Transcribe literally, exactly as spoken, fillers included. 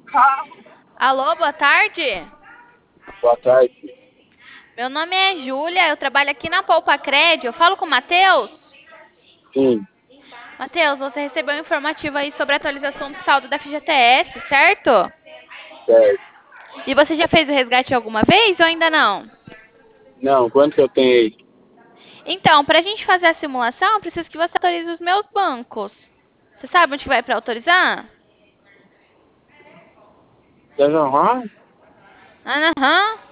Alô, boa tarde. Boa tarde. Meu nome é Júlia, eu trabalho aqui na Poupa Cred. Eu falo com o Matheus. Sim, Matheus, você recebeu um informativo aí sobre a atualização do saldo da F G T S, certo? certo. E você já fez o resgate alguma vez ou ainda não? Não, quanto que eu tenho aí? Então, para a gente fazer a simulação, eu preciso que você autorize os meus bancos. Você sabe onde que vai para autorizar? Deve arrumar? Aham.